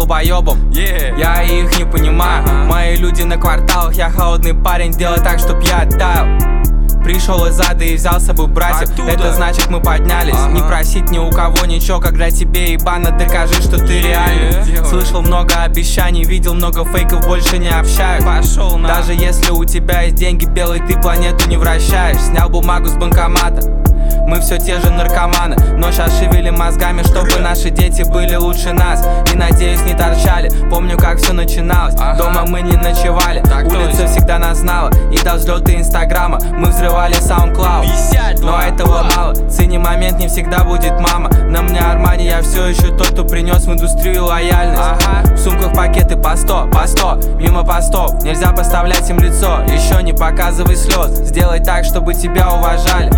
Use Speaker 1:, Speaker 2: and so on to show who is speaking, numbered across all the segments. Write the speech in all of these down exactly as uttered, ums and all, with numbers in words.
Speaker 1: долбоебом. yeah. Я их не понимаю. uh-huh. Мои люди на кварталах, я холодный парень, делай так, чтоб я оттаял. Пришел из ада и взял с собой братьев. Оттуда. Это значит мы поднялись. ага. Не просить ни у кого ничего, когда тебе ебано, докажи, что ты реальный. yeah. Слышал много обещаний, видел много фейков, больше не общаюсь. Пошел на. Даже если у тебя есть деньги, белый, ты планету не вращаешь. Снял бумагу с банкомата. Мы все те же наркоманы, но сейчас шевелим мозгами, чтобы наши дети были лучше нас. И надеюсь не торчали. Помню, как все начиналось. ага. Дома мы не ночевали. так Улица точно. Всегда нас знала. И до взлета инстаграма мы взрывали SoundCloud. Но этого мало, цени момент, не всегда будет мама. На мне Армани, я все еще тот, кто принес в индустрию лояльность. ага. В сумках пакеты по сто, по сто, мимо постов. Нельзя поставлять им лицо, еще не показывай слез. Сделай так, чтобы тебя уважали.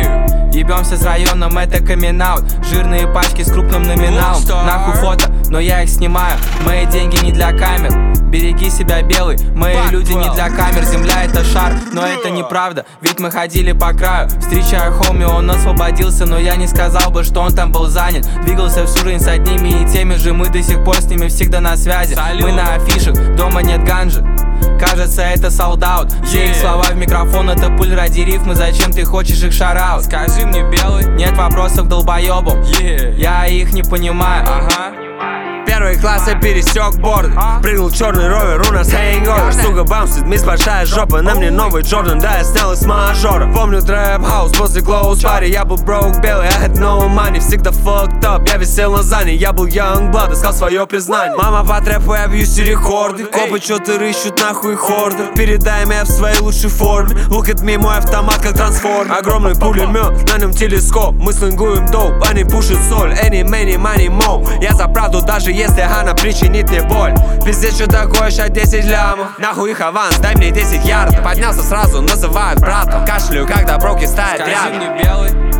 Speaker 1: Ебемся с районом, это камин-аут. Жирные пачки с крупным номиналом. Нахуй фото, но я их снимаю. Мои деньги не для камер. Береги себя, белый. Мои люди не для камер. Земля это шар, но это неправда. Ведь мы ходили по краю. Встречаю хоми, он освободился, но я не сказал бы, что он там был занят. Двигался всю жизнь с одними и теми же. Мы до сих пор с ними всегда на связи. Мы на афишах, дома нет ганжи. Кажется, это солдаут. Все их слова в микрофон, это пуль ради рифмы. Зачем ты хочешь их шараут? Скажи мне, белый. Нет вопросов к долбоебам. yeah. Я их не понимаю. ага.
Speaker 2: Первый класс я пересек бордер. Прыгнул черный ровер, у нас хэнговер. Сука бамсит, мисс большая жопа. На мне новый Джордан, да, я снял из мажора. Помню трэп хаус после close party. Я был broke белый, I had no money. Всегда fucked up, я висел на зане. Я был young blood, искал свое признание. Мама по трэпу, я бью все рекорды. Копы что-то рыщут, нахуй хорды. Передай меня в своей лучшей форме. Look at me, мой автомат как трансформер. Огромный пулемет, на нем телескоп. Мы слингуем доп, они пушат соль. Any, many, money, mo. Я за правду, даже если она причинит мне боль. Пиздец, что такое, ща десять лямов. Нахуй их аванс, дай мне десять ярдов. Поднялся сразу, называют братом. Кашляю, когда броки ставят рядом.
Speaker 1: Скажи мне, белый.